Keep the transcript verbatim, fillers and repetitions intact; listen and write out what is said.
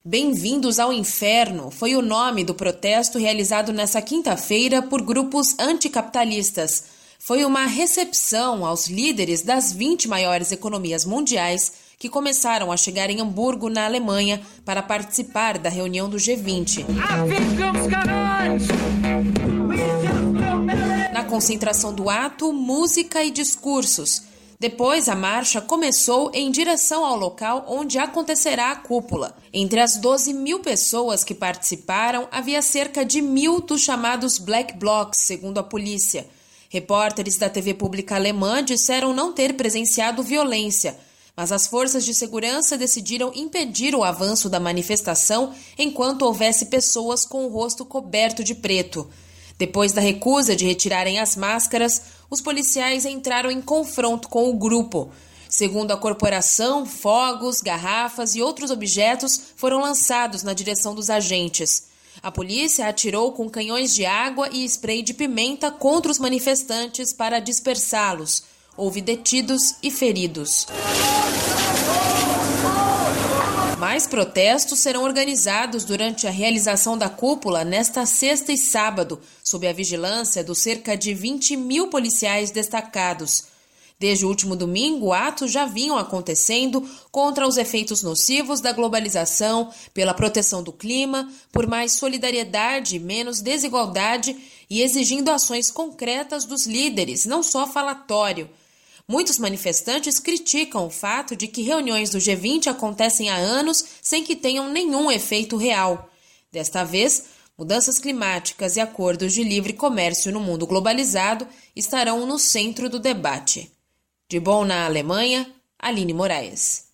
Bem-vindos ao Inferno foi o nome do protesto realizado nesta quinta-feira por grupos anticapitalistas. Foi uma recepção aos líderes das vinte maiores economias mundiais que começaram a chegar em Hamburgo, na Alemanha, para participar da reunião do G vinte. Na concentração do ato, música e discursos. Depois, a marcha começou em direção ao local onde acontecerá a cúpula. Entre as doze mil pessoas que participaram, havia cerca de mil dos chamados Black Blocs, segundo a polícia. Repórteres da T V pública alemã disseram não ter presenciado violência, mas as forças de segurança decidiram impedir o avanço da manifestação enquanto houvesse pessoas com o rosto coberto de preto. Depois da recusa de retirarem as máscaras, os policiais entraram em confronto com o grupo. Segundo a corporação, fogos, garrafas e outros objetos foram lançados na direção dos agentes. A polícia atirou com canhões de água e spray de pimenta contra os manifestantes para dispersá-los. Houve detidos e feridos. Mais protestos serão organizados durante a realização da cúpula nesta sexta e sábado, sob a vigilância dos cerca de vinte mil policiais destacados. Desde o último domingo, atos já vinham acontecendo contra os efeitos nocivos da globalização, pela proteção do clima, por mais solidariedade e menos desigualdade e exigindo ações concretas dos líderes, não só falatório. Muitos manifestantes criticam o fato de que reuniões do G vinte acontecem há anos sem que tenham nenhum efeito real. Desta vez, mudanças climáticas e acordos de livre comércio no mundo globalizado estarão no centro do debate. De Bonn, na Alemanha, Aline Moraes.